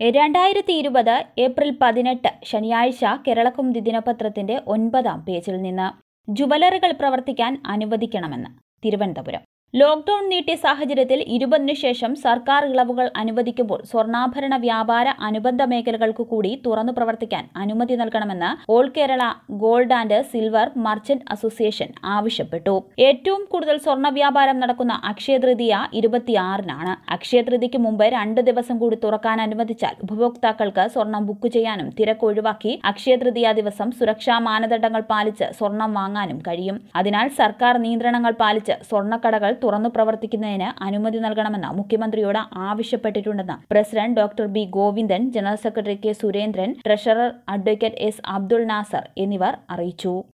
2020 April 18 ശനിയാഴ്ച കേരളകൗമുദി ദിനപത്രത്തിന്റെ 9-ാം പേജിൽ നിന്ന് ജുവലറികൾ പ്രവർത്തിക്കാൻ അനുവദിക്കണമെന്ന് തിരുവനന്തപുരം. ലോക്ഡൌൺ നീട്ടിയ സാഹചര്യത്തിൽ 20-ന് ശേഷം സർക്കാർ ഇളവുകൾ അനുവദിക്കുമ്പോൾ സ്വർണ്ണാഭരണ വ്യാപാര അനുബന്ധ മേഖലകൾക്കു കൂടി തുറന്നു പ്രവർത്തിക്കാൻ അനുമതി നൽകണമെന്ന് all Kerala gold and silver merchant association ആവശ്യപ്പെട്ടു. ഏറ്റവും കൂടുതൽ സ്വർണ്ണ വ്യാപാരം നടക്കുന്ന അക്ഷയതൃതീയ 26-നാണ്. അക്ഷയതൃതീയയ്ക്ക് മുമ്പ് 2 ദിവസം കൂടി തുറക്കാൻ അനുവദിച്ചാൽ ഉപഭോക്താക്കൾക്ക് സ്വർണം ബുക്ക് ചെയ്യാനും തിരക്ക് ഒഴിവാക്കി അക്ഷയതൃതീയ ദിവസം സുരക്ഷാ മാനദണ്ഡങ്ങൾ പാലിച്ച് സ്വർണം വാങ്ങാനും കഴിയും. അതിനാൽ സർക്കാർ നിയന്ത്രണങ്ങൾ പാലിച്ച് സ്വർണ്ണക്കടകൾ തുറന്നു പ്രവർത്തിക്കുന്നതിന് അനുമതി നൽകണമെന്ന് മുഖ്യമന്ത്രിയോട് ആവശ്യപ്പെട്ടിട്ടുണ്ടെന്ന് president doctor B Govindan, general secretary K Surendran, treasurer advocate S Abdul Nazar എന്നിവർ അറിയിച്ചു.